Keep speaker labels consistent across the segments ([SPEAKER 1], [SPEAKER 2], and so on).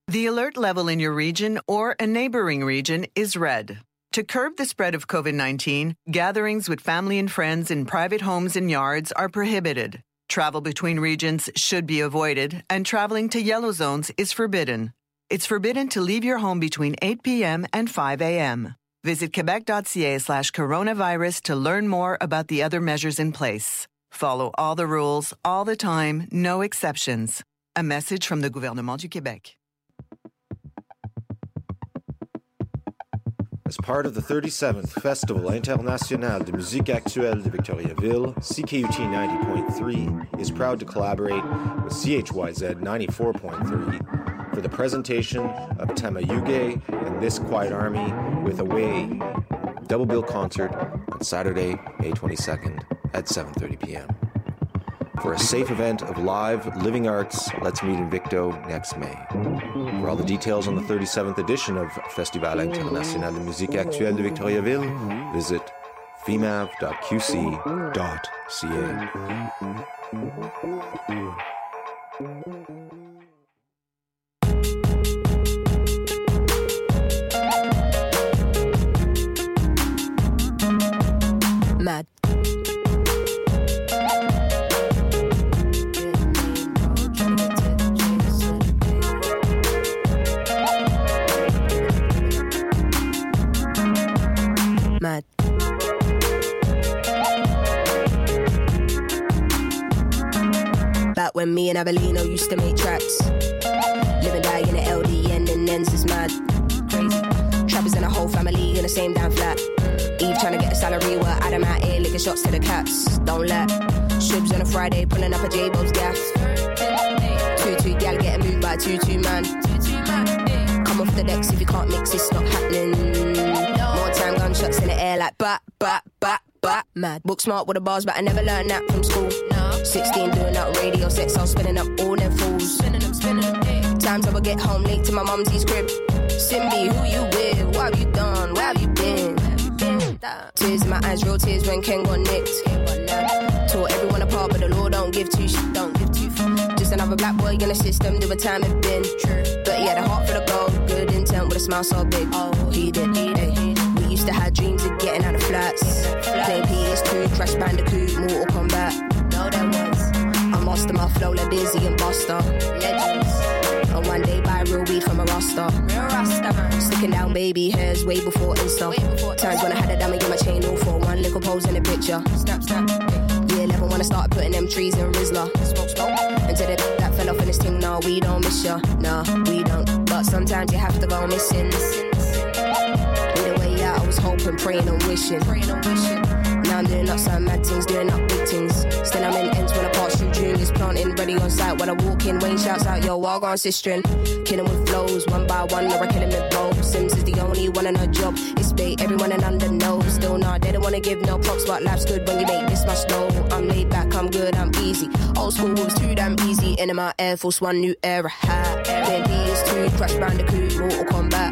[SPEAKER 1] The alert level in your region or a neighboring region is red. To curb the spread of COVID-19, gatherings with family and friends in private homes and yards are prohibited. Travel between regions should be avoided, and traveling to yellow zones is forbidden. It's forbidden to leave your home between 8 p.m. and 5 a.m. Visit quebec.ca/coronavirus to learn more about the other measures in place. Follow all the rules, all the time, no exceptions. A message from the Gouvernement du Québec.
[SPEAKER 2] As part of the 37th Festival International de Musique Actuelle de Victoriaville, CKUT 90.3 is proud to collaborate with CHYZ 94.3 for the presentation of Tamayuge and This Quiet Army with Away double bill concert on Saturday, May 22nd at 7:30 p.m. For a safe event of live, living arts, let's meet in Victo next May. For all the details on the 37th edition of Festival International de Musique Actuelle de Victoriaville, visit fimav.qc.ca.
[SPEAKER 3] Mad. Mad. Back when me and Abelino used to make tracks, live and die in the LDN and ends is mad. Crazy. Trappers and a whole family in the same damn flat. Eve trying to get a salary while Adam out here licking shots to the cats. Don't let Shibs on a Friday pulling up a J-Bo's gaff. 2-2 gal getting moved by 2-2 man. Come off the decks if you can't mix, it's not happening. More time gunshots in the air like bat, bat, bat, bat. Mad. Book smart with the bars, but I never learned that from school. 16 doing out radio sets, I was spinning up all them fools. Times I would get home late to my mumsy's crib. Simbi, who you with? What have you done? Where have you been? Tears in my eyes, real tears when Ken got nicked. Tore everyone apart, but the law don't give two shit, don't give two. Just another black boy in the system, do what time it been. But he had a heart for the gold, good intent with a smile so big. Oh, he did. We used to have dreams of getting out of flats. Playing PS2, Crash Bandicoot, Mortal Kombat. No, there was. I master my flow like Dizzy and Buster. Legends. And one day buy real weed from a Rasta. Real Rasta, man. Sticking down baby hairs way before Insta. Times when I had a dummy in my chain all for one little pose in the picture. Snap, snap. Year 11 when I started putting them trees in Rizla. Smoke, smoke. Until that fell off in this thing, nah, we don't miss ya. Nah, we don't. But sometimes you have to go missing. Either way out, I was hoping, praying and wishing. Now I'm doing up some mad things, doing up big things. Still I'm in ends when I pass through juniors, planting, ready on sight. When I walk in, Wayne shouts out, yo, I'll go on sistering. Killing with flows, one by one, I reckon him with both. Sims is the only one in her job. It's bait, everyone and under knows. Still not, they don't wanna give no props, but life's good when you make this much dough. I'm laid back, I'm good, I'm easy. Old school was too damn easy. In my Air Force One, new era hat. Playing PS2, Crash Bandicoot, Mortal Kombat.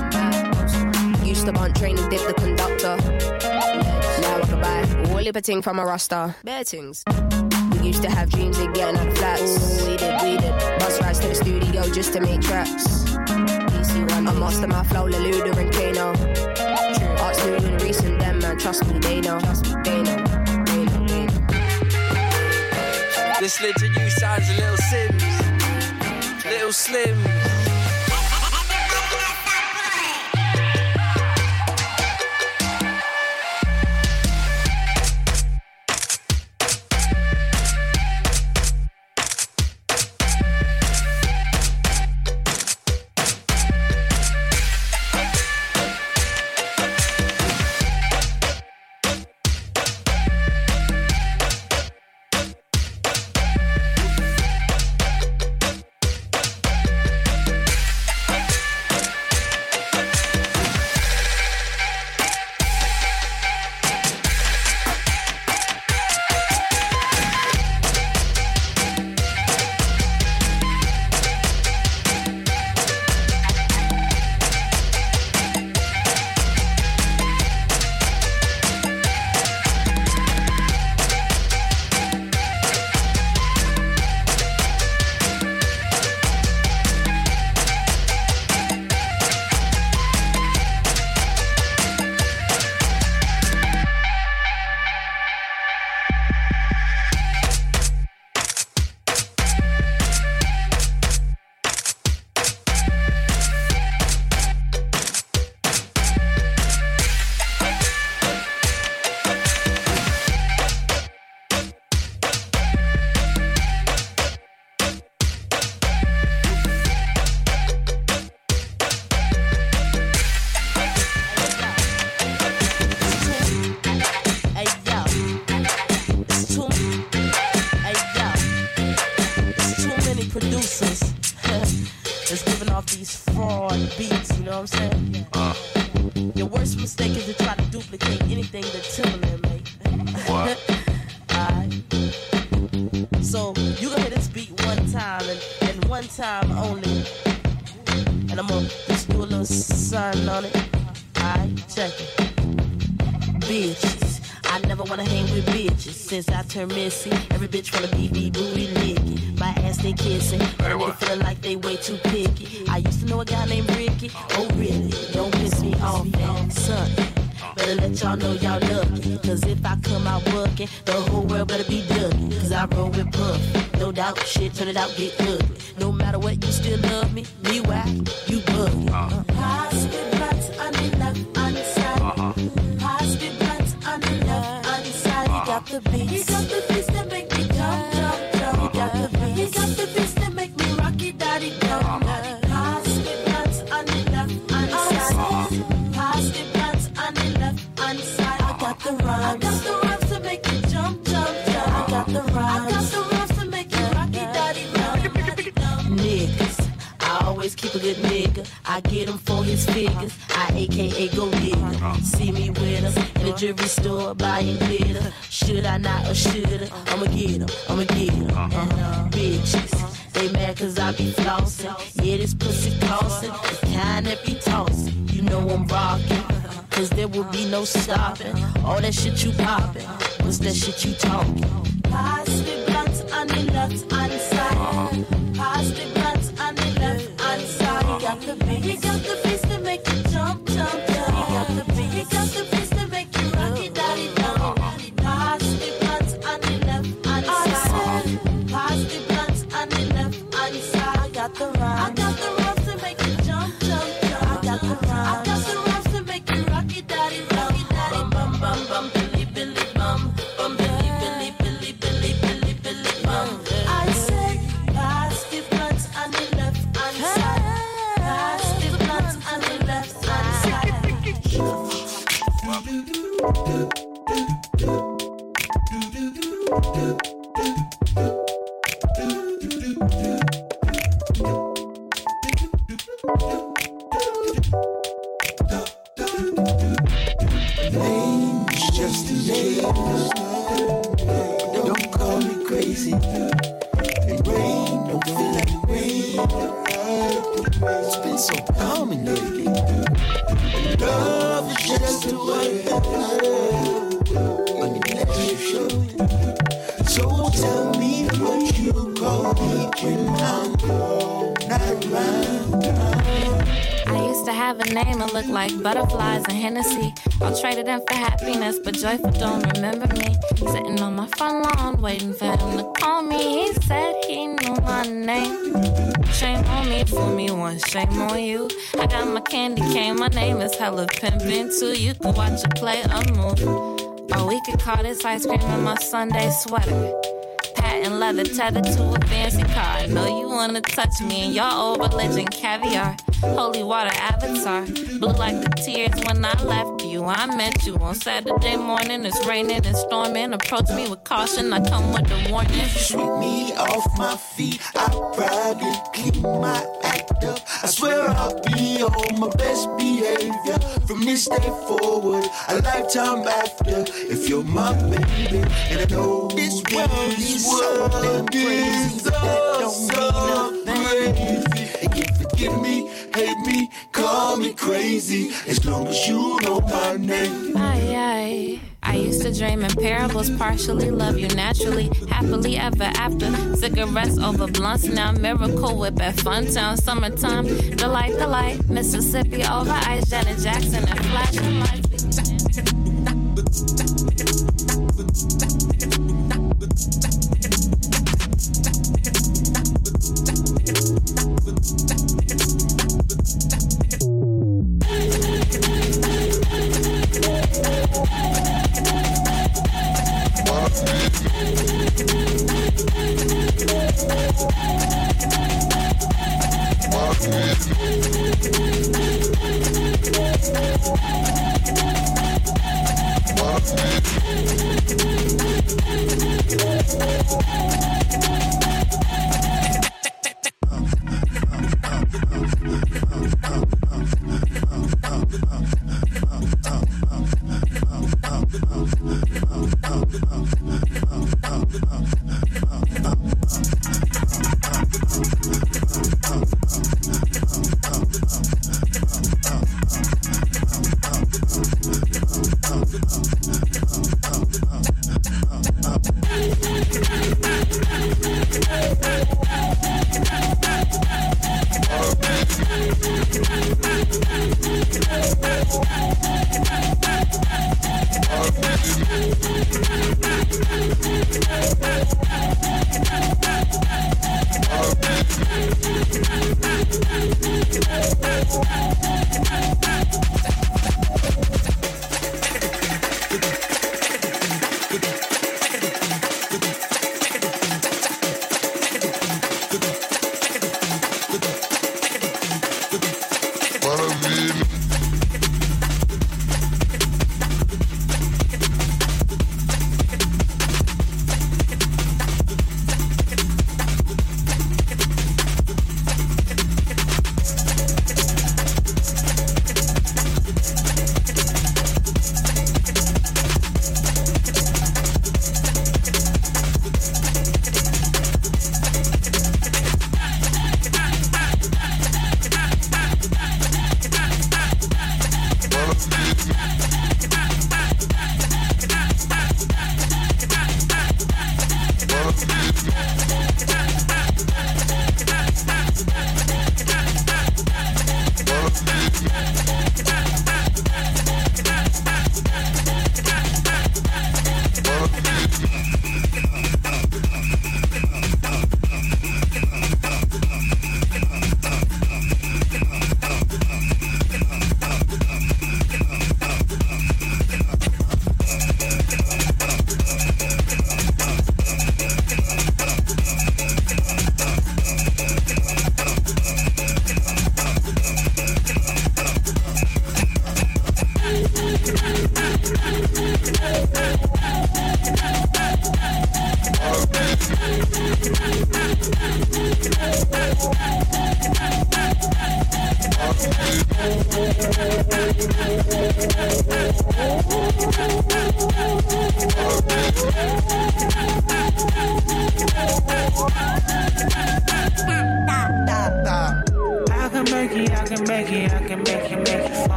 [SPEAKER 3] Used to bunt, train and dip the conductor. Now I can buy all the ting from a Rasta. Bare things. We used to have dreams of getting out of flats. Ooh, we did. Bus rides to the studio just to make tracks. DC1, I master my flow, Leluda and Kano. Arts new and recent, them man, trust me, they know.
[SPEAKER 4] This little you sounds a little Sims. Little Slim.
[SPEAKER 5] know what I'm saying? Your worst mistake is to try to duplicate anything that Timberland made.
[SPEAKER 6] What?
[SPEAKER 5] Alright. So you gonna hear this beat one time and one time only. And I'm gonna just do a little sun on it. Alright, check it. Bitches. I never wanna hang with bitches. Since I turned missing, every bitch wanna be booty licking. My ass they kissing, and they feeling like they way too picky. I used to know a guy named Ricky. Oh really? Don't piss me off, man. Son, better let y'all know y'all lucky. Cause if I come out working, the whole world better be ducking. Cause I roll with Puff. No doubt, shit, turn it out, get ugly. No matter what, you still love me. Me whack, you buggy. Pass the nuts on the left hand side. Pass the nuts on the left hand side. You got the beats. You got the beats that make me jump, jump, jump. You got the beats. You got the beats that make me rocky daddy jump. Pass the nuts on the left hand side. Pass the nuts on the left hand side. I got the rhymes. I got the rhymes to make you jump, jump, jump. I got the rhymes. I got the rhymes to make you rocky daddy jump. Niggas, I always keep a good nigga. I get him for his figures. I AKA go nigga. See me with him in the jewelry store buying glitter. Should I not or shoulda? I'ma get him, I'ma get him. And bitches, they mad cause I be flossing. Yeah, this pussy costing, the kind that be tossing. You know I'm rocking, cause there will be no stopping. All that shit you popping, what's that shit you talking? Pass the blunts on the left hand side. Pass the blunts on the left hand side. You got the beat, you got the beats to make you jump, jump, jump. You got the beat, you got the beats to make you rocky daddy jump. Pass the blunts on the left hand side. Pass the blunts on the left hand side. I got the rhymes. I got the rhymes to make you jump, jump, jump. I got the rhymes. I got the rhymes to make you rocky daddy, rocky daddy. Bum bum bum, Billy Billy bum, bum Billy Billy Billy Billy Billy Billy bum. I said, pass the blunts on the left hand side. Pass the blunts on the left hand side.
[SPEAKER 7] Name's just a name. Don't call me crazy. It rain, don't feel like rain. It's been so calming lately. Love is just a word. Unless you show it. So tell me what you call me when I'm not around.
[SPEAKER 8] I used to have a name that looked like butterflies and Hennessy. I'll trade it in for happiness, but Joyful don't remember me. Sitting on my front lawn, waiting for him to call me. He said he knew my name. Shame on me, fool me once, shame on you. I got my candy cane, my name is hella pimpin' too. You can watch it play a move. Or we could call this ice cream in my Sunday sweater. Patent leather tethered to a fancy car. I know you wanna touch me in your old religion caviar. Holy water avatar, blue like the tears when I left you. I met you on Saturday morning. It's raining and storming. Approach me with caution. I come with a warning.
[SPEAKER 7] Sweep me off my feet. I proudly clean my act up. I swear I'll be on my best behavior from this day forward, a lifetime after. If you're my baby, and I know this world is something crazy, but that don't mean nothing. And you forgive me, hate me, call me crazy, as long as you know my name.
[SPEAKER 8] I used to dream in parables, partially love you naturally, happily ever after. Cigarettes over blunts, now Miracle Whip at Funtown. Summertime, delight, Mississippi over ice, Janet Jackson and flashing lights.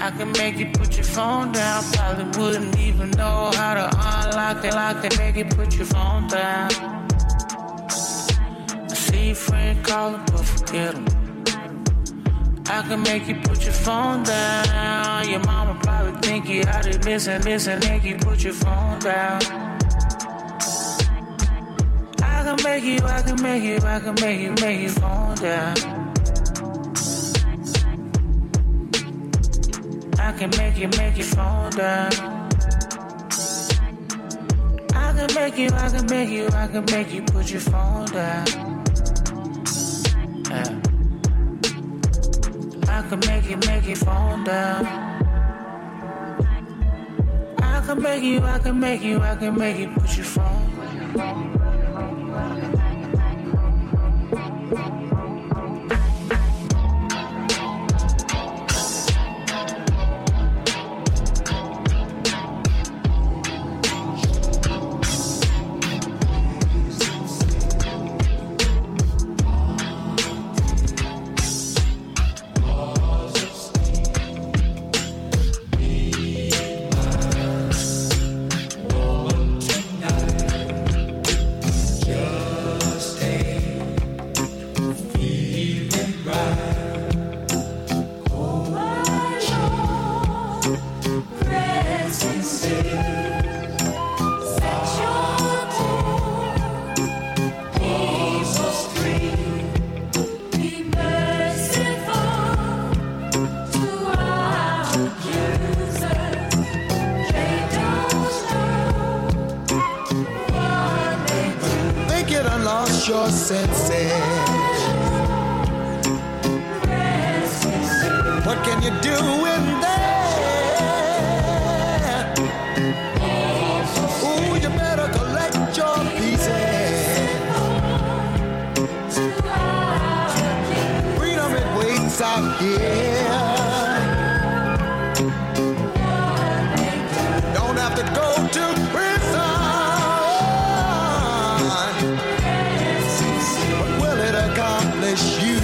[SPEAKER 6] I can make you put your phone down. Probably wouldn't even know how to unlock it. I can make you put your phone down. I see your friend calling, but forget him. I can make you put your phone down. Your mama probably think you out there missing, make you put your phone down. I can make you phone down. I can make you phone down. I can make you put your phone down. Yeah. I can make you phone down. I can make you put your phone down.
[SPEAKER 7] Your senses. What can you do in there? Ooh, you better collect your pieces. Freedom, it waits out here. Don't have to go to prison. Accomplish you.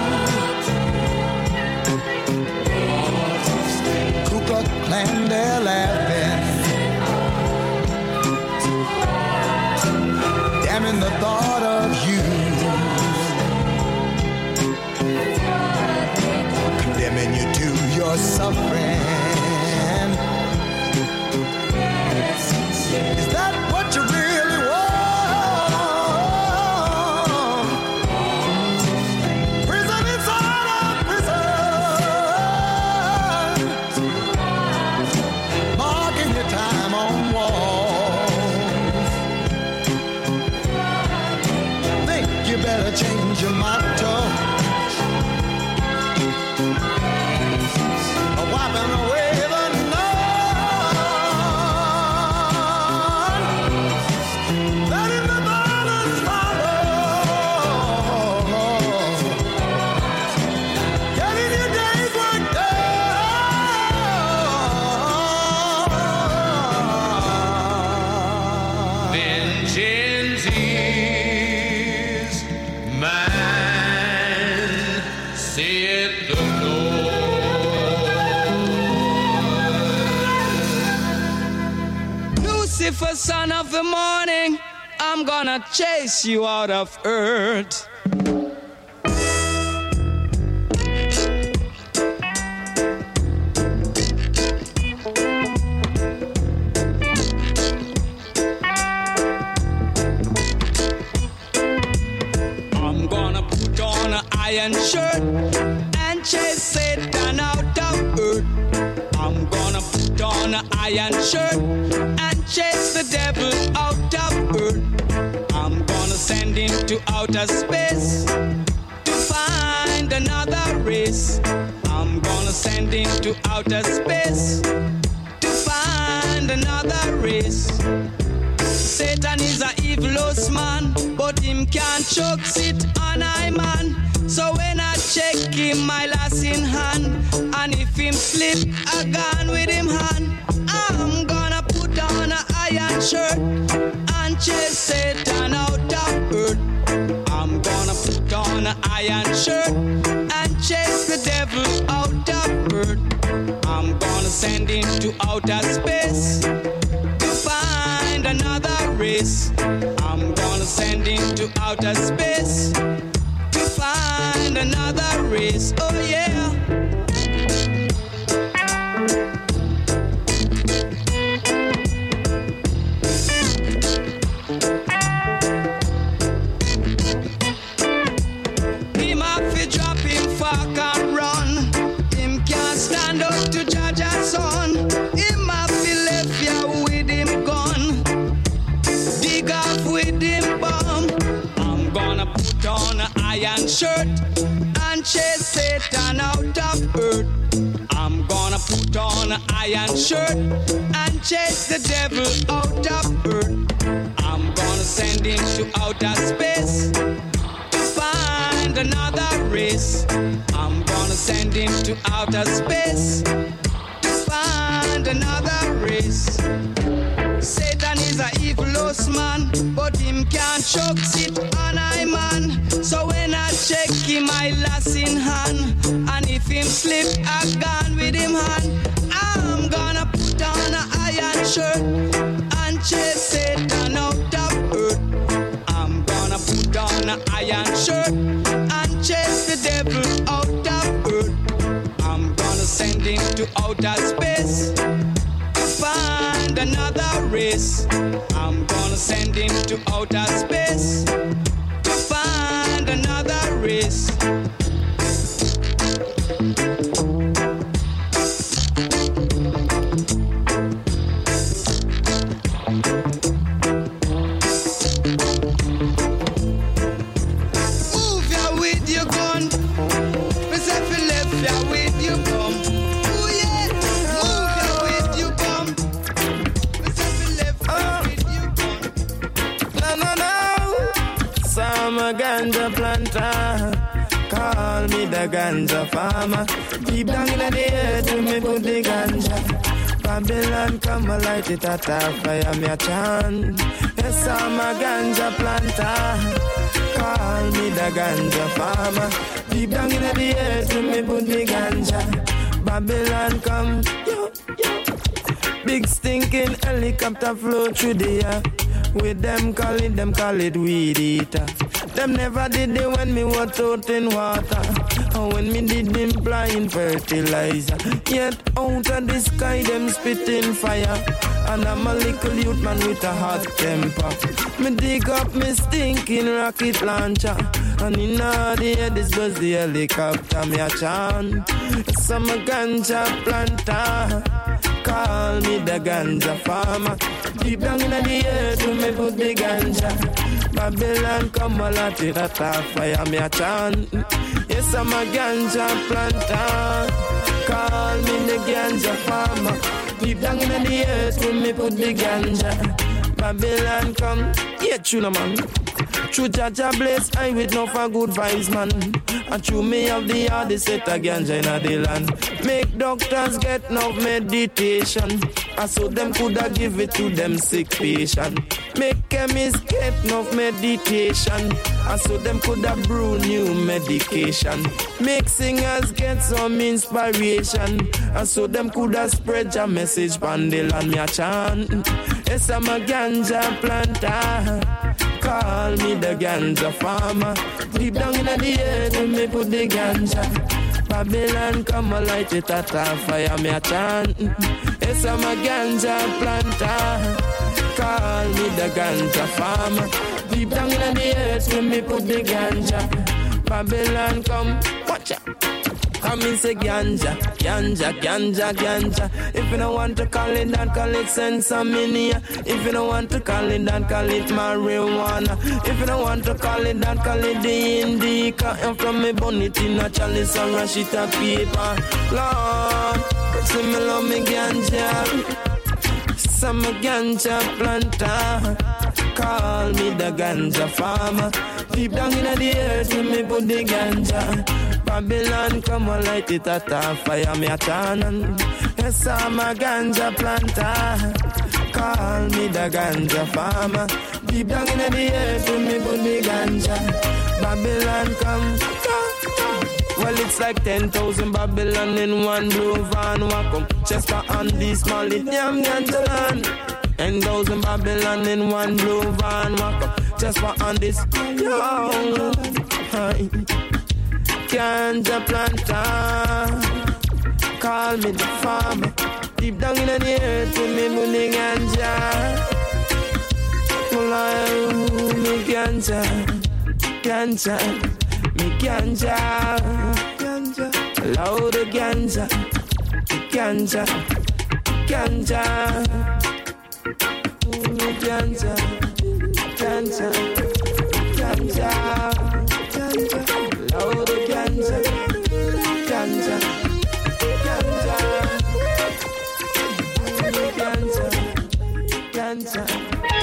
[SPEAKER 7] Ku Klux Klan, they're laughing, damning the thought of you, condemning you to your suffering. Is that what you really want? Change your motto, wiping away the night, letting the violence follow, getting your day's work done. Vengeance is mine, saith the Lord.
[SPEAKER 9] Lucifer, son of the morning, I'm gonna chase you out of earth. Iron shirt and chase Satan out of earth. I'm gonna put on an iron shirt and chase the devil out of earth. I'm gonna send him to outer space to find another race. I'm gonna send him to outer space to find another race. Satan is a evilous man, but him can't choke sit on I man. So when I check him, my lass in hand, and if him slip a gun with him hand, I'm gonna put on an iron shirt and chase Satan out of earth. I'm gonna put on an iron shirt and chase the devil out of earth. I'm send into outer space to find another race. I'm gonna send into outer space to find another race. Oh yeah. Him have to drop him fuck and run. Him can't stand up to Jaja's son. Him have to left ya with him gun. Dig off with him bomb. I'm gonna put on an iron shirt and chase Satan out of earth. I'm gonna put on an iron shirt and chase the devil out of earth. I'm gonna send him to outer space to find another race. I'm gonna send him to outer space to find another race. Satan is a evil man, but him can't choke it on I man. So when I check him, I lass in hand, and if him slip, I gone with him hand. I'm gonna put on an iron shirt and chase Satan out of earth. I'm gonna put on an iron shirt and chase the devil out of earth. I'm gonna send him to outer space to find another race. I'm gonna send him to outer space to find another race. Move ya with your gun. Myself you left ya with your gun. Ooh yeah. Move ya with your gun. Myself you left ya with your gun.
[SPEAKER 10] No. Some ganja planter. Call me the ganja farmer. Deep down in the earth, me put the ganja. Babylon come and light it at a fire, me a chant. Yes, I'm a ganja planter. Call me the ganja farmer. Deep down in the earth, me put the ganja. Babylon come, yo. Big stinking helicopter flow through the air. With them call it weed eater. Them never did it when me was out in water, or when me did them blind fertilizer. Yet out of the sky them spitting fire, and I'm a little youth man with a hot temper. Me dig up me stinking rocket launcher, and in the air this was the helicopter me a chant. Some ganja planter. Call me the ganja farmer. Deep down in the earth, me put the ganja. Babylon come a lot it at a fire, me a chant. Yes, I'm a ganja planter. Call me the ganja farmer. Deep down in the earth, me put the ganja. Babylon come, yeah, tuna man. True Jaja bless I with no for good vibes, man. And true me have the hardest set of ganja in the land. Make doctors get no meditation, and so them coulda give it to them sick patient. Make chemists get no meditation, and so them coulda brew new medication. Make singers get some inspiration, and so them coulda spread your message on the land. Me a chant, yes I'm a ganja planter. Call me the ganja farmer. Deep down in the earth, me put the ganja. Babylon come and light it at a fire, me a chant. Yes, I'm a ganja planter. Call me the ganja farmer. Deep down in the earth, me put the ganja. Babylon come, watch out. Come in say ganja. If you don't want to call it that, call it sensamania. If you don't want to call it that, call it marijuana. If you don't want to call it that, call it the indica. And from me bonnet in a chalice and rush it a paper. Lord, see me love me ganja. Some ganja planter. Call me the ganja farmer. Deep down in the earth, me put the ganja. Babylon come and light it at a fire, me a chant. Yes, I'm a ganja planter. Call me the ganja farmer. Deep down in the earth, me put the ganja. Babylon come. Well, it's like 10,000 Babylon in one blue van. Welcome, Chester and this Molly, damn ganja land. 10,000 Babylon in one blue van. Welcome, Chester and this, yo. Ganja planter, call me the farmer. Deep down in the earth with me money ganja. Me ganja, ganja, me ganja, ganja, loud ganja, ganja, ganja, me ganja, ganja, ganja, ganja, loud ganja, ganja, ganja, me ganja, ganja.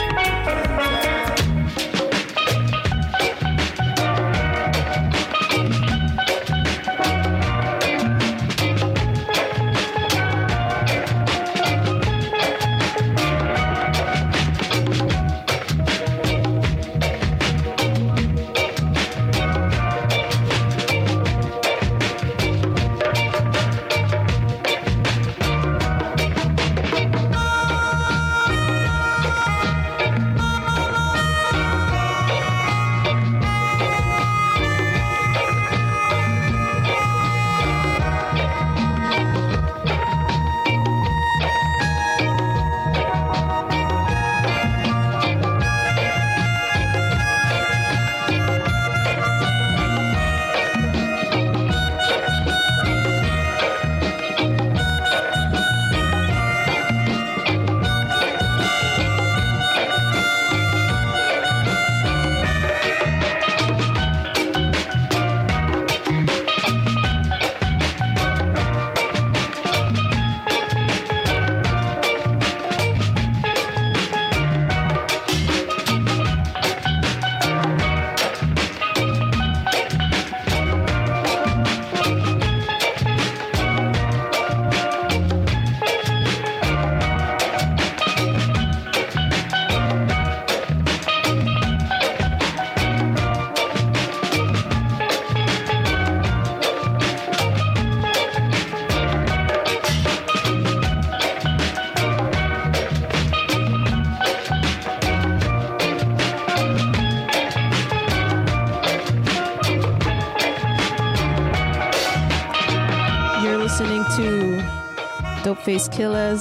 [SPEAKER 11] Face Killers,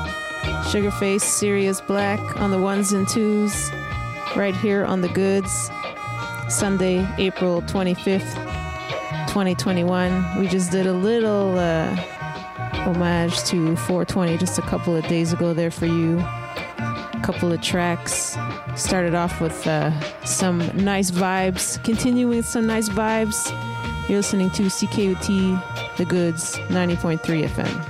[SPEAKER 11] Sugarface, Sirius Black on the ones and twos, right here on The Goods, Sunday, April 25th, 2021. We just did a little homage to 420 just a couple of days ago there for you. A couple of tracks. Started off with some nice vibes, continuing with some nice vibes. You're listening to CKUT, The Goods, 90.3 FM.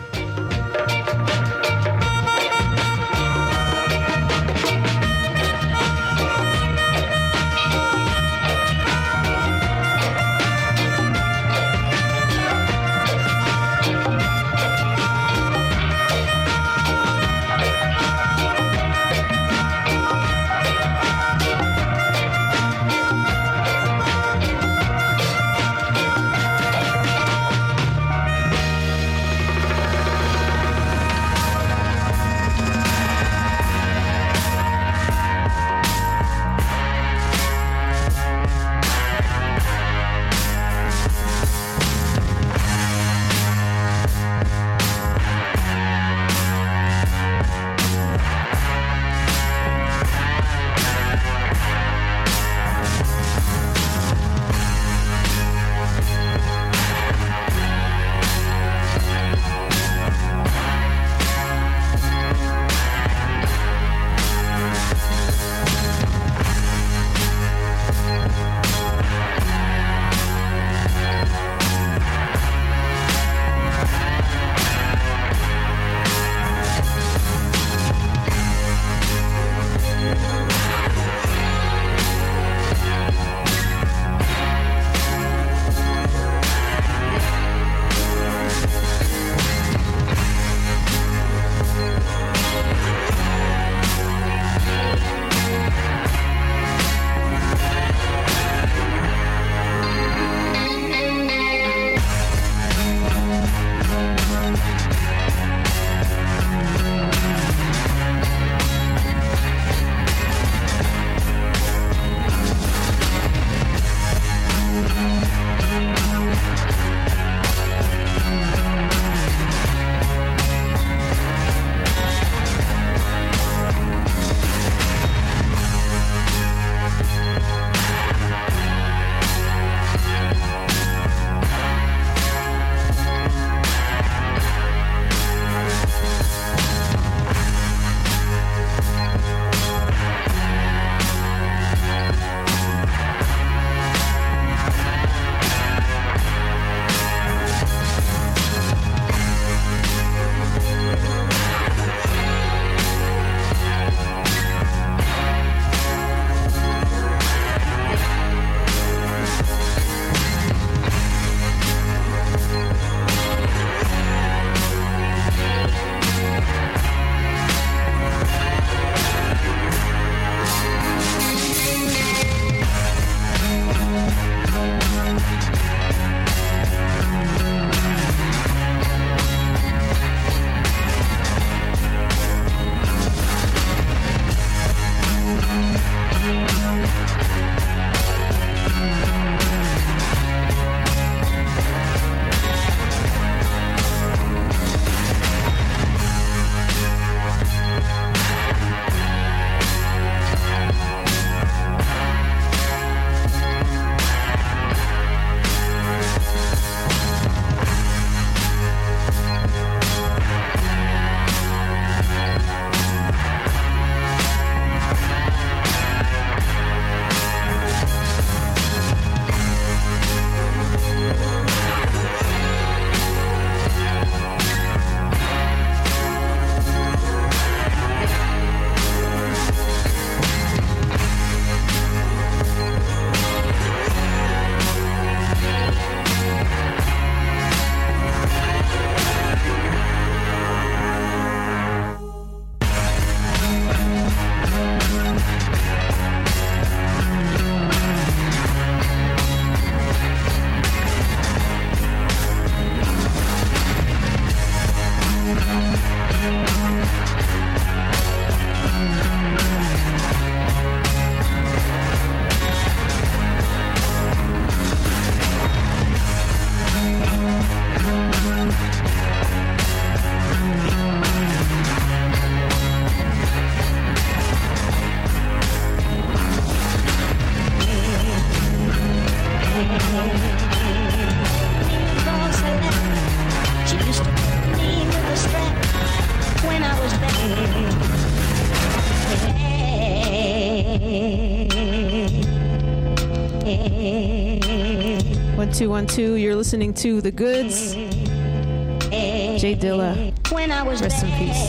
[SPEAKER 11] 212. You're listening to The Goods. Jay Dilla. Rest in peace.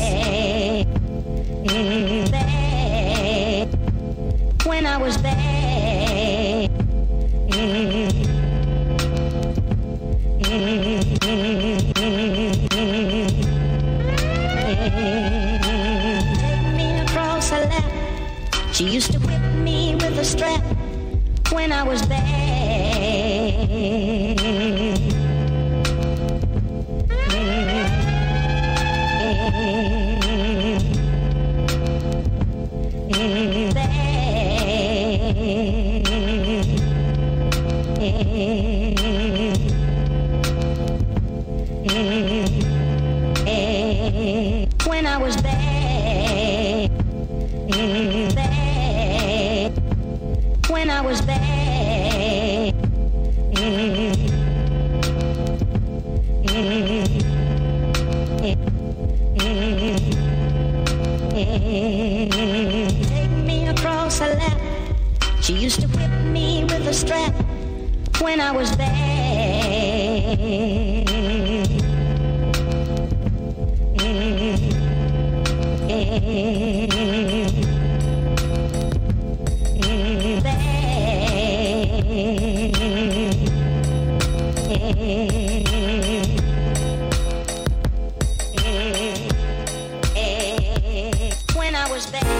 [SPEAKER 12] When I was bad, take me across her lap. She used to whip me with a strap when I was bad. When I was bad, bad. When I was bad, take me across her lap. She used to whip me with a strap when I was bad. When I was bad.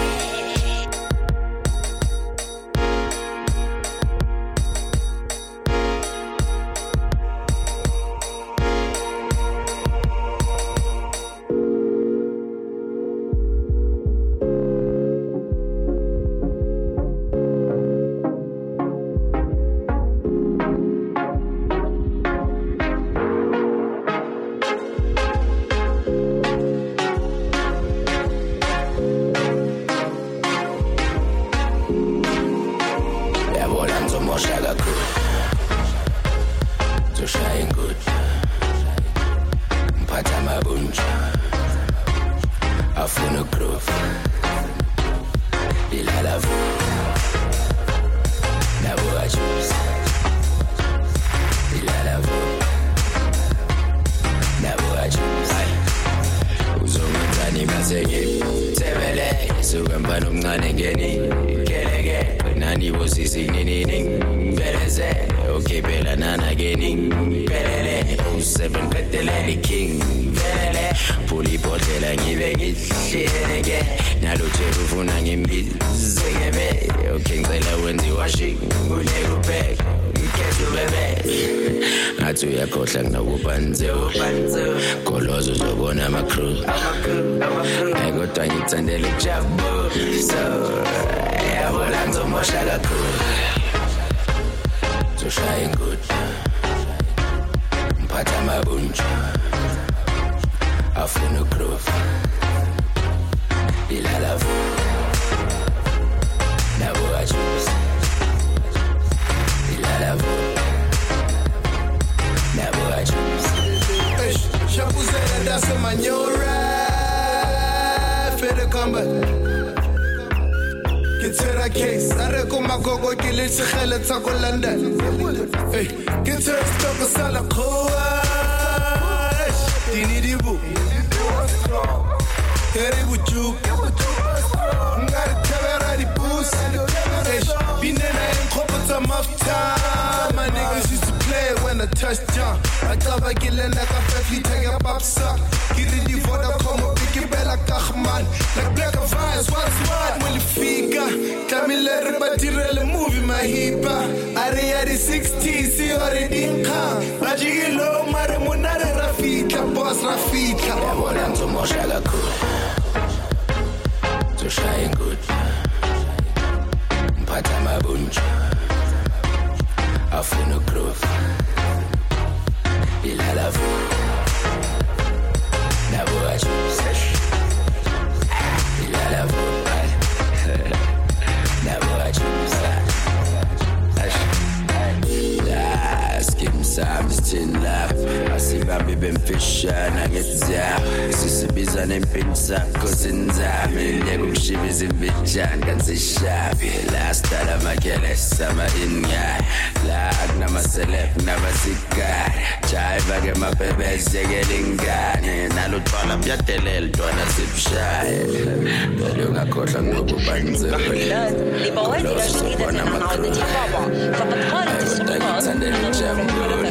[SPEAKER 13] Been shana ngezao sisibiza nempinsa kosinzami nyakumshibiza imbijan kansishabi last ala makelesa ma inga la agnama selef nabasikai chaiva ke mapebeze gelingane nalutfala myadelel dwana sipshaye bali ungakhohlwa ngokubanzela
[SPEAKER 14] لبوادر جديدة عن عودة بابا فقد قالت السلطات أن الحكومة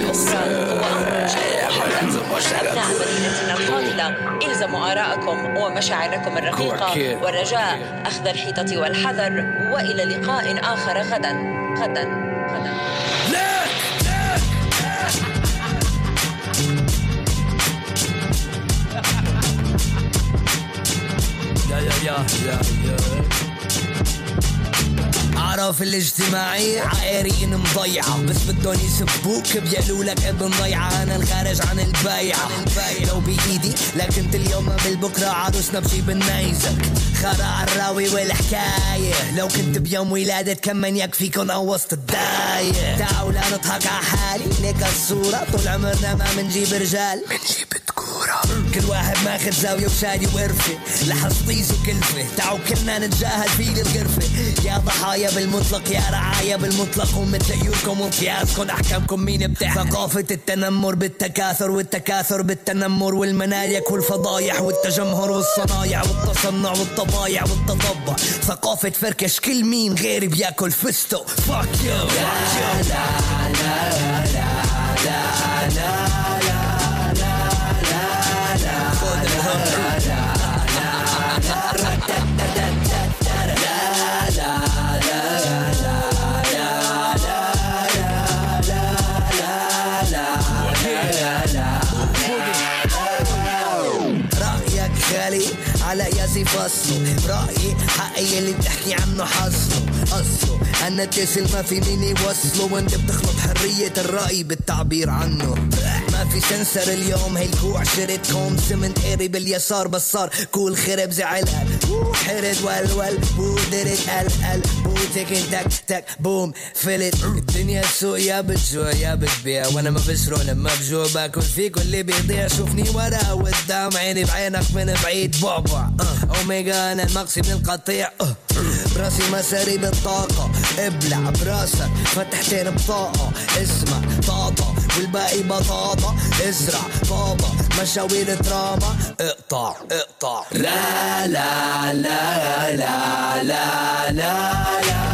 [SPEAKER 14] مدينتنا الفاضلة إلزموا آراءكم ومشاعركم الرقيقة والرجاء أخذ الحيطة والحذر وإلى لقاء آخر غدا
[SPEAKER 15] عرف الاجتماعي عائرين مضيعة بس بدون يسبوك بيقولولك ابن ضيعة أنا الخارج عن البيعة لو بإيدي لكنت اليوم بالبكرة عروسنا بجيب النيزك خرع الراوي والحكاية لو كنت بيوم ولادة كمن يكفيكن أو وسط الداية تعالوا لا نضحك على حالي ليك الصورة طول عمرنا ما منجيب رجال منجيب تكورة كل واحد ماخد زاوية وشادي وقرفة لحصطيس وكلفة تعالوا كلنا نتجاهل في الغرفة يا ضحايا بالمطلق يا رعايا بالمطلق ومثل عيونكم وقياسكم أحكامكم مين بتاع ثقافة التنمر بالتكاثر والتكاثر بالتنمر والمنايك والفضايح والتجمهر والصنايع والتصنع والطبايع والتطبع ثقافة فركش كل مين غيري بياكل فستو fuck you لا لا لا لا لا لا على ياسي فصله رأيي حقي اللي بتحكي عنه أصله أنا اتصل ما في مين يوصله وانت بتخلط حرية الرأي بالتعبير عنه ما في سنسر اليوم هالكوع شريتكم سمنت قري باليسار بس صار كول خرب زعلها حرد والول بودرت ال بو تكن تك تك بوم فلت الدنيا سوق يا بتجوع يا بتبيع وانا ما بشرو لما بجوع باكل فيك واللي بيضيع شوفني ورا وقدام عيني بعينك من بعيد بعبع اوميجا انا المقصي من القطيع براسي مساري بالطاقة ابلع براسك فتحتين بطاقة اسمع طاطا والباقي بطاطا ازرع بابا مشاوير دراما اقطع لا لا لا لا لا لا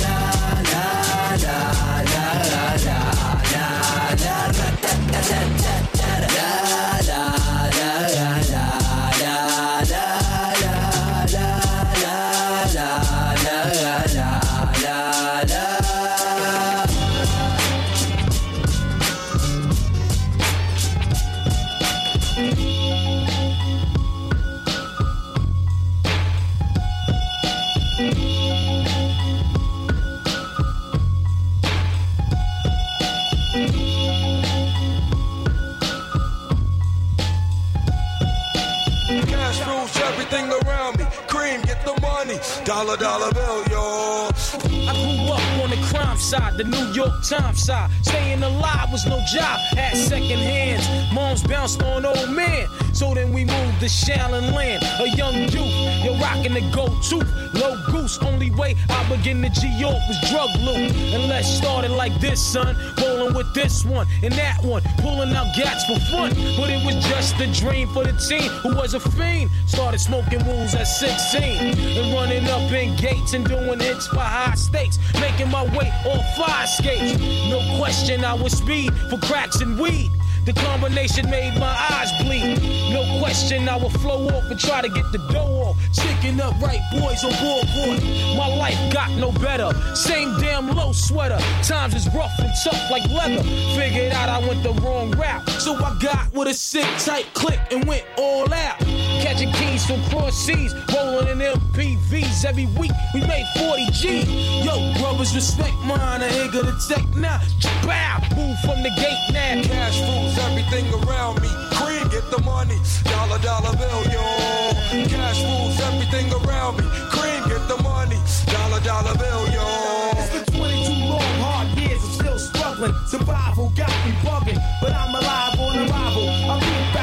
[SPEAKER 16] Dollar bill, yo. I grew up on the crime side, the New York Times side. Staying alive was no job, had second hands. Moms bounced on old man. So then we moved to Shallon Land, a young youth. You're rocking the gold tooth, low goose. Only way I begin to G-York was drug loot. And let's start it like this, son. Rolling with this one and that one, pulling out gats for fun. But it was just a dream for the teen who was a fiend. Started smoking wools at 16 and running up in gates and doing hits for high stakes. Making my way on fire skates. No question I was speed for cracks and weed. The combination made my eyes bleed. No question I would flow off and try to get the dough off. Sticking up right boys on board. My life got no better. Same damn low sweater. Times is rough and tough like leather. Figured out I went the wrong route. So I got with a sick tight click and went all out. Catching keys from cross seas. Rolling in MPVs. Every week we made 40 G's. Yo, brothers respect mine. I ain't gonna take now. Bow. Move from the gate now. Cash rules everything around me. Cream, get the money. Dollar bill, yo. Cash rules everything around me. Cream, get the money. Dollar bill, yo. It's been 22 long, hard years. I'm still struggling. Survival got me bugging, but I'm alive on arrival. I'll be back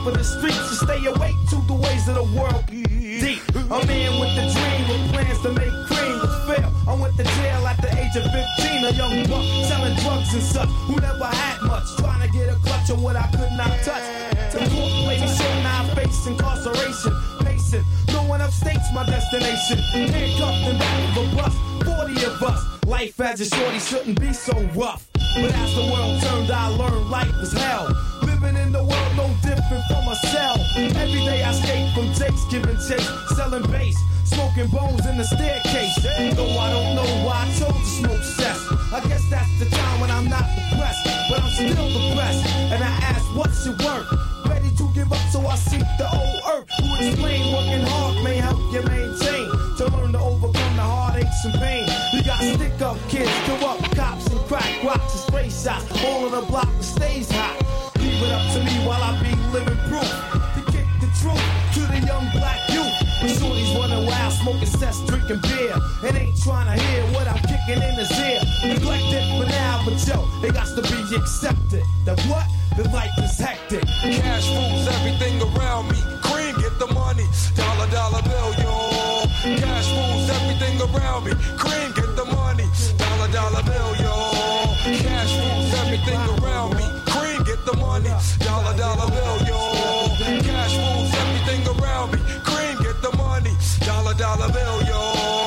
[SPEAKER 17] for the streets to stay awake to the ways of the world. Deep, a man with a dream with plans to make cream was fail. I went to jail at the age of 15, a young buck selling drugs and such who never had much, trying to get a clutch on what I could not touch. The court lady saw now I face incarceration, pacing, no one upstates my destination. Handcuffed in back of a bus, 40 of us. Life as a shorty shouldn't be so rough. But as the world turned, I learned life was hell. Living in the world no different from a cell. Every day I skate from Jake's, giving chase, selling bass, smoking bones in the staircase. Though I don't know why I chose to smoke cess. I guess that's the time when I'm not depressed, but I'm still depressed. And I ask, what's your work? Ready to give up, so I seek the old earth. Who explain working hard may help you maintain, to learn to overcome the heartaches and pain. We got stick up kids, corrupt cops and crack rocks and stray shots. All of the block stays hot. Leave it up to me while I be living proof to kick the truth to the young black youth. The shorties running wild, smoking cess, drinking beer, and ain't trying to hear what I'm kicking in his ear. Neglected for now, but yo, they got to be accepted. That what? The life is hectic.
[SPEAKER 18] Cash rules everything around me. Cream, get the money. Dollar, dollar bill, yo. Cash rules everything around me. Cream, get the money. Dollar, dollar bill, yo. Cash rules everything around me. Cream, get the money. Dollar, dollar bill, yo. Cash rules everything around me. Cream, get the money. Dollar, dollar bill, yo.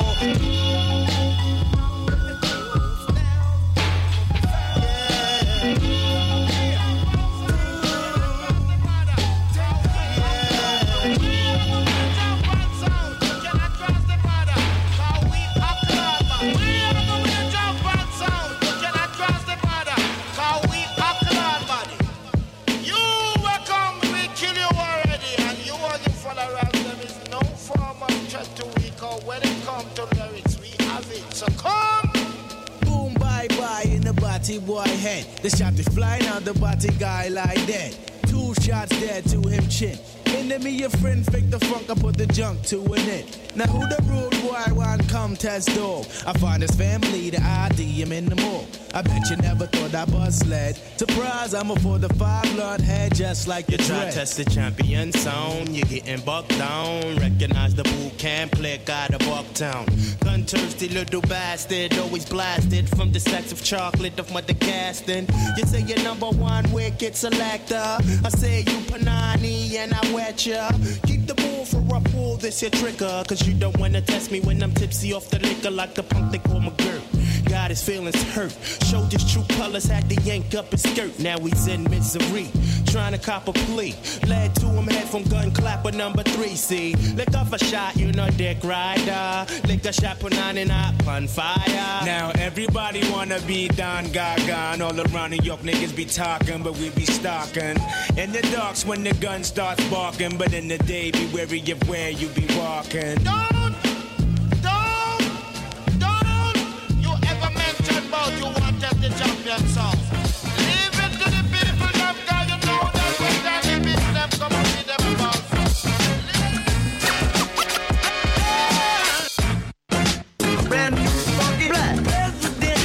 [SPEAKER 15] Boy head, the shot is flying out the body guy like that. 2 shots dead to him chin. Enemy your friend, fake the funk, I put the junk to an end. Now who the rude boy want come test dog? I find his family, the ID him in the mall. I bet you never thought I bust lead. Surprise, I'm a 4-5 blood head just like
[SPEAKER 10] you try to test the champion sound. You're getting bucked down. Recognize the boot camp click out of Bucktown. Gun thirsty little bastard, always blasted from the sacks of chocolate of mother casting. You say you're number one wicked selector. I say you Panani and I wet ya. Keep the bull for a pull this your trigger. Cause you don't wanna test me when I'm tipsy off the liquor like the punk they call McGirt. Got his feelings hurt. Showed his true colors, had to yank up his skirt. Now he's in misery, trying to cop a plea. Led to him head from gun clapper number 3. See, lick off a shot, you know dick rider. Lick a shot, put on and up on fire.
[SPEAKER 19] Now everybody wanna be Don Gaga. And all around New York niggas be talking, but we be stalking. In the darks when the gun starts barking, but in the day be wary of where you be walking.
[SPEAKER 20] Don't you ever mention about you want just the champion song. Leave it to the people, them guys, you know that when they miss them, come and see them about.
[SPEAKER 15] Brand new funky black president.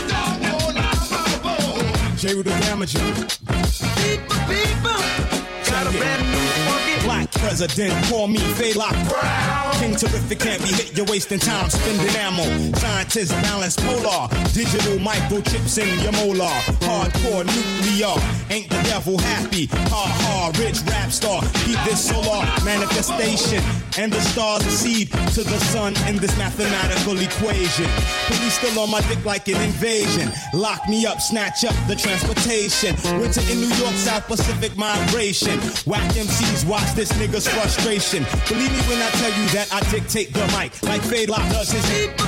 [SPEAKER 19] J with the damager.
[SPEAKER 15] People, got a brand new funky
[SPEAKER 19] black president, call me Faylock Brown. King terrific, can't be hit, you're wasting time spending ammo. Scientists balance polar, digital microchips in your molar. Hardcore nuclear, ain't the devil happy? Ha, rich rap star, keep this solar manifestation. And the stars seed to the sun in this mathematical equation. Police still on my dick like an invasion. Lock me up, snatch up the transportation. Winter in New York, South Pacific migration. Whack MCs, watch this nigga's frustration. Believe me when I tell you that I dictate the mic like Faylock does his people.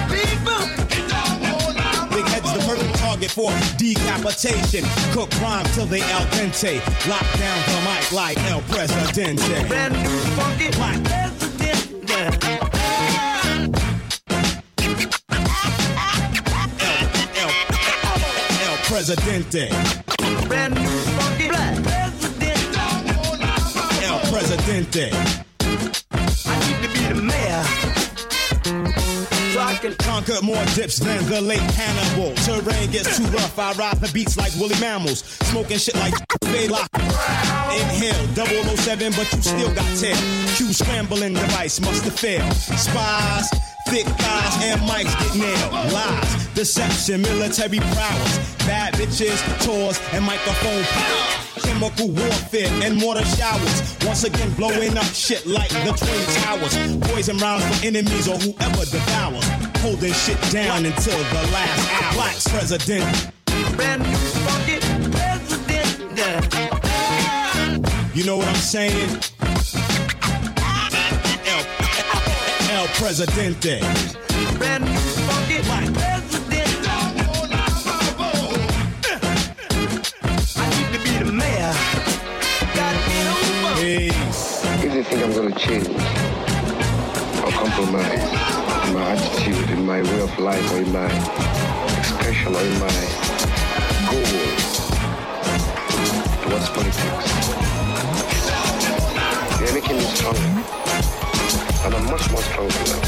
[SPEAKER 19] Big head's the perfect target for decapitation. Cook rhyme till they al dente. Lock down the mic like El Presidente.
[SPEAKER 15] Brand new funky black president.
[SPEAKER 19] El Presidente.
[SPEAKER 15] Brand new funky black president.
[SPEAKER 19] El Presidente.
[SPEAKER 15] I need to be the mayor, so I
[SPEAKER 19] Conquered more dips than the late Hannibal. Terrain gets too rough, I ride the beats like woolly mammals. Smoking shit like they lock. Inhale, 007, but you still got tail. Q scrambling device must have failed. Spies, thick thighs, and mics get nailed. Lies, deception, military prowess. Bad bitches, tours, and microphone power. Chemical warfare and water showers. Once again blowing up shit like the Twin Towers. Poison rounds for enemies or whoever devours. Holding shit down until the last hour. Black president. Brand new funky president. You know what I'm saying? El Presidente. Brand new funky black president. I need to be the mayor. Gotta get over. Peace.
[SPEAKER 21] If they think I'm gonna change or compromise in my attitude, in my way of life, or in my expression, or in my goals towards politics, they're making me stronger. And I'm much more stronger now.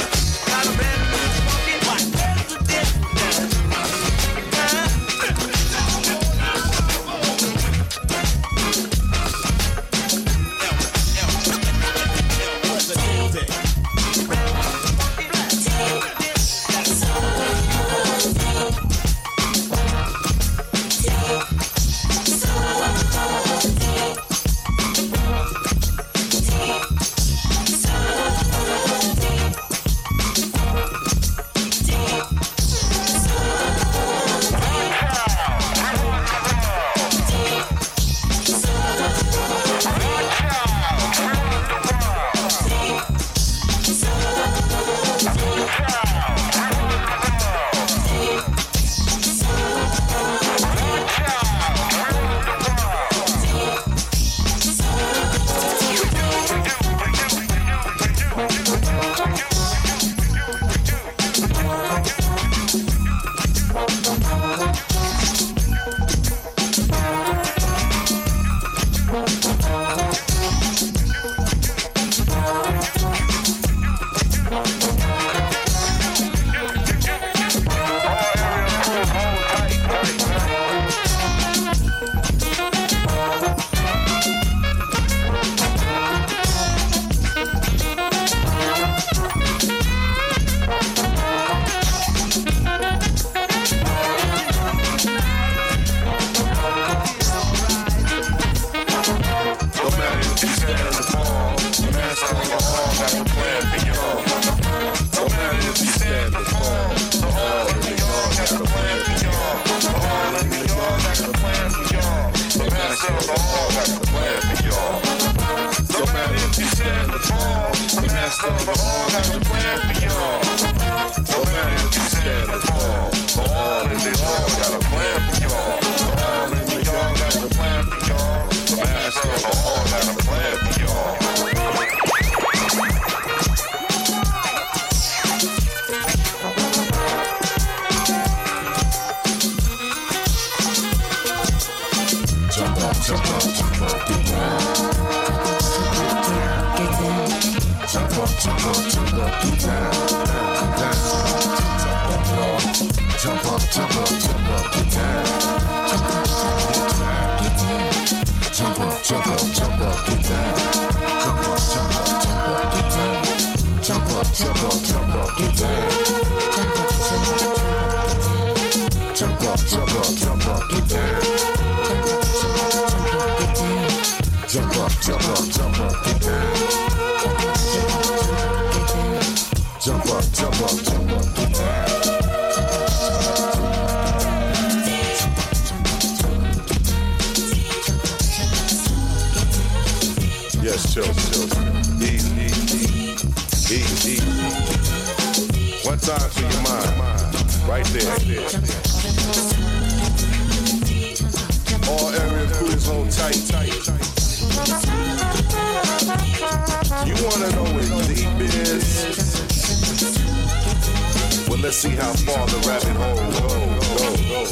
[SPEAKER 22] Yes, chill. Easy. One time for your mind. Right there. All area crews hold tight. You wanna know what deep is? Well, let's see how far the rabbit hole goes.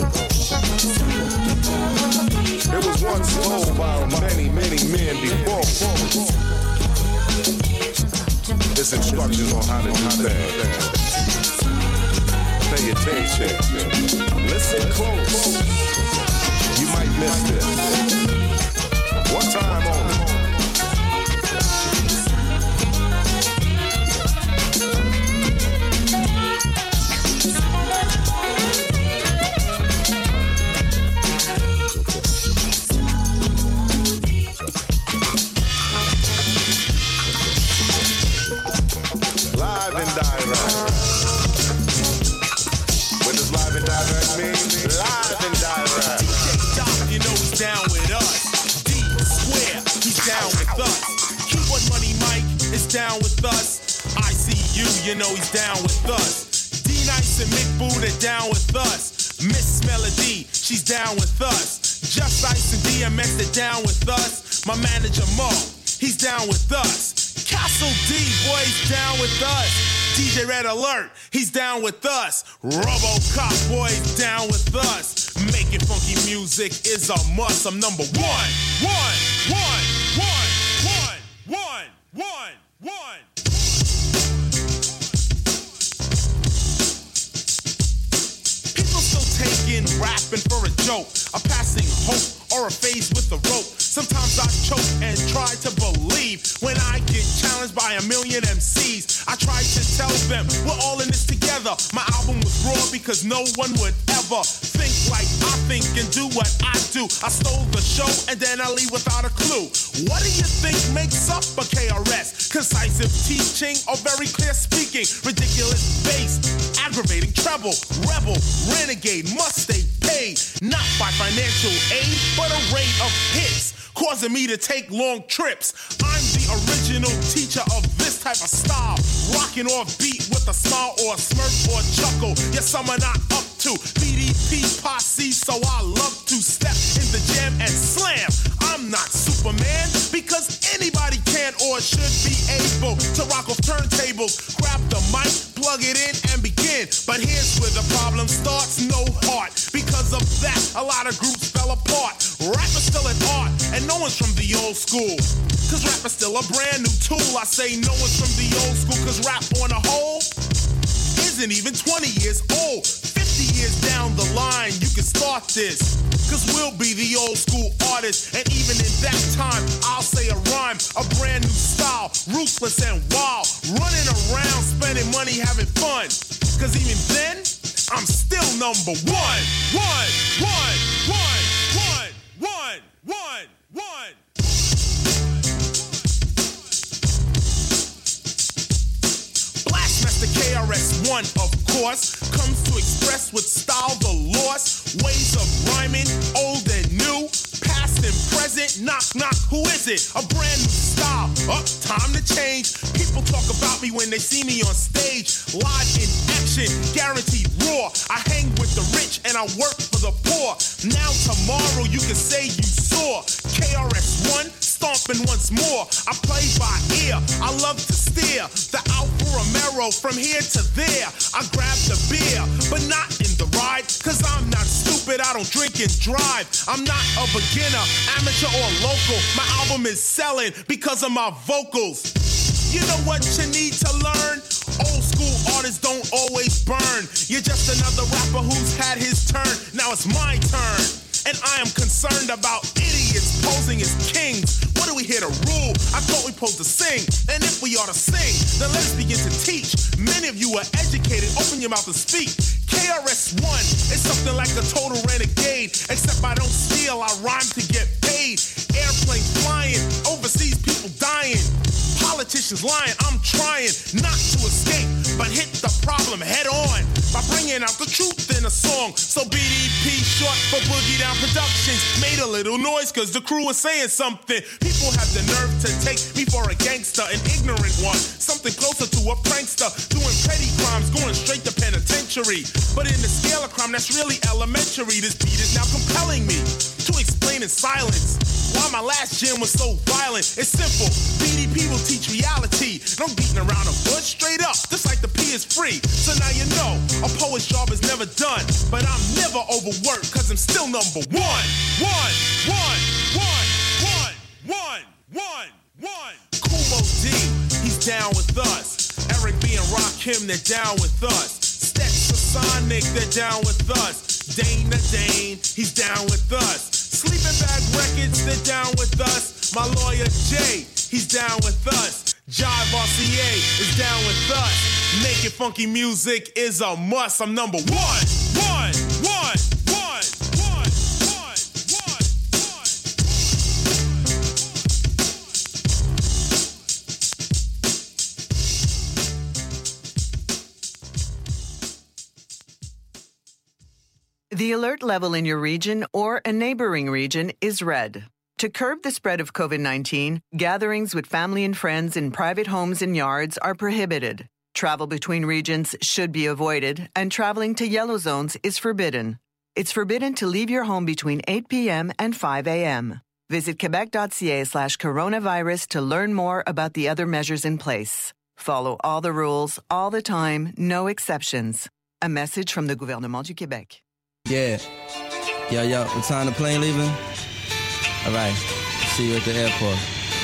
[SPEAKER 22] It was once told by many men before. It's instructions on how to do things. Pay attention. Listen close. You might miss this. One time only. Live and direct. What does live and direct mean? Live and direct.
[SPEAKER 1] DJ Doc, you know he's down with us. D Square, he's down with us. Keyboard Money Mike is down with us. ICU, you know he's down with us. D Nice and Mick Boo, they're down with us. Miss Melody, she's down with us. Just Ice and DMX, they're down with us. My manager Mo, he's down with us. Castle D, boy, he's down with us. DJ Red Alert, he's down with us. RoboCop, boy, he's down with us. Making funky music is a must. I'm number one. People still taking rapping for a joke, a passing hope or a phase with a rope. Sometimes I choke and try to believe when I get challenged by a million MCs. I try to tell them we're all in this together. My album was raw because no one would ever think like I think and do what I do. I stole the show and then I leave without a clue. What do you think makes up a KRS? Concisive teaching or very clear speaking? Ridiculous bass, aggravating treble, rebel, renegade, must stay paid. Not by financial aid, but a rate of hits, causing me to take long trips. I'm the original teacher of this type of style, rocking off beat with a smile or a smirk or a chuckle. Yes, I'm not up to BDP posse, so I love to step in the jam and slam. I'm not Superman because anybody can or should be able to rock off turntables, grab the mic, plug it in and begin. But here's where the problem starts, no heart. Because of that, a lot of groups fell apart. Rap is still an art, and no one's from the old school. Cause rap is still a brand new tool. I say no one's from the old school, cause rap on a whole isn't even 20 years old. 50 years down the line, you can start this. Cause we'll be the old school artists, and even in that time, I'll say a rhyme, a brand new style, ruthless and wild. Running around, spending money, having fun. Cause even then, I'm still number one. Blastmaster KRS-One, of course, comes to express with style the lost ways of rhyming, old and new, past and present. Knock, knock, who is it? A brand new style. Time to change. People talk about me when they see me on stage. Live in action, guaranteed raw. I hang with the rich and I work for the poor. Now tomorrow you can say you saw KRS-One stomping once more. I play by ear, I love to steer the Alfa Romero from here to there. I grab the beer, but not in the ride, cause I'm not stupid, I don't drink and drive. I'm not a beginner, amateur or local. My album is selling because of my vocals. You know what you need to learn? Old school artists don't always burn. You're just another rapper who's had his turn. Now it's my turn. And I am concerned about idiots posing as kings. What are we here to rule? I thought we supposed to sing. And if we ought to sing, then let's begin to teach. Many of you are educated. Open your mouth and speak. KRS-One is something like a total renegade. Except I don't steal, I rhyme to get paid. Airplanes flying, overseas people dying. Politicians lying, I'm trying not to escape, but hit the problem head on by bringing out the truth in a song. So BDP, short for Boogie Down Productions, made a little noise cause the crew was saying something. People have the nerve to take me for a gangster, an ignorant one, something closer to a prankster, doing petty crimes, going straight to penitentiary. But in the scale of crime, that's really elementary. This beat is now compelling me to explain in silence why my last jam was so violent. It's simple, BDP will teach reality. And I'm beating around a bush straight up, just like the P is free. So now you know, a poet's job is never done. But I'm never overworked, cause I'm still number one. Kumo D, he's down with us. Eric B and Rakim, they're down with us. Steps Sonic, they're down with us. Dane the Dane, he's down with us. Sleeping Bag Records, they're down with us. My lawyer Jay, he's down with us. Jive RCA is down with us. Making funky music is a must. I'm number one.
[SPEAKER 2] The alert level in your region or a neighboring region is red. To curb the spread of COVID-19, gatherings with family and friends in private homes and yards are prohibited. Travel between regions should be avoided, and traveling to yellow zones is forbidden. It's forbidden to leave your home between 8 p.m. and 5 a.m. Visit quebec.ca/coronavirus to learn more about the other measures in place. Follow all the rules, all the time, no exceptions. A message from the Gouvernement du Québec.
[SPEAKER 10] Yeah. Yo, what time the plane leaving? All right. See you at the airport.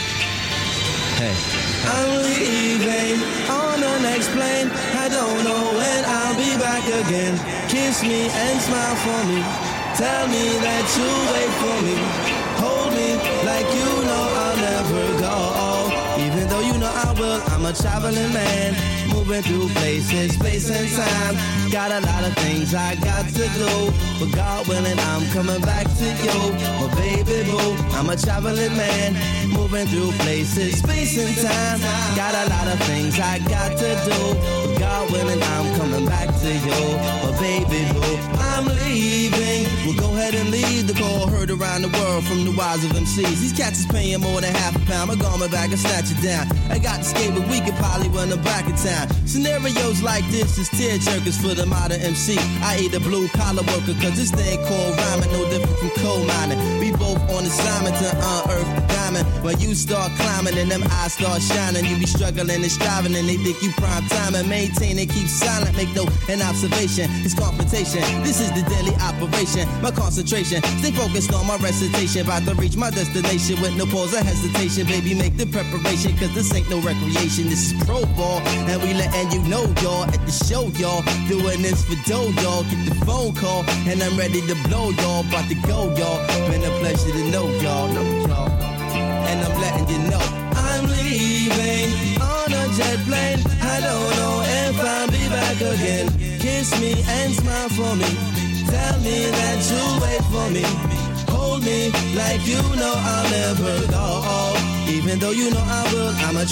[SPEAKER 10] Hey. I'm leaving on the next plane. I don't know when I'll be back again. Kiss me and smile for me. Tell me that you'll wait for me. Hold me like you know I'll never go. Even though you know I will, I'm a traveling man. Moving through places, space and time. Got a lot of things I got to do. But God willing, I'm coming back to you. My baby boo, I'm a traveling man. Moving through places, space and time. Got a lot of things I got to do. But God willing, I'm coming back to you. My baby boo, I'm leaving. We'll go ahead and leave the call heard around the world from the wise of MCs. These cats is paying more than half a pound. My garment back and snatch it down. I got to skate, but we could probably run them back in town. Scenarios like this is tear jerkers for the modern MC. I eat a blue collar worker, cause this thing called rhyming, no different from coal mining. We both on assignment to unearth the diamond. When you start climbing and them eyes start shining, you be struggling and striving and they think you prime time and maintain and keep silent. Make no an observation, it's confrontation. This is the daily operation. My concentration, stay focused on my recitation. About to reach my destination with no pause or hesitation. Baby, make the preparation, cause this ain't no recreation. This is pro ball, and we letting you know, y'all, at the show, y'all. Doing this for dough, y'all. Get the phone call, and I'm ready to blow, y'all. About to go, y'all. Been a pleasure to know, y'all. And I'm letting you know I'm leaving on a jet plane. I don't know if I'll be back again. Kiss me and smile for me. Tell me that you'll wait for me. Hold me like you know I'll never go. Even though you know I will, I'm a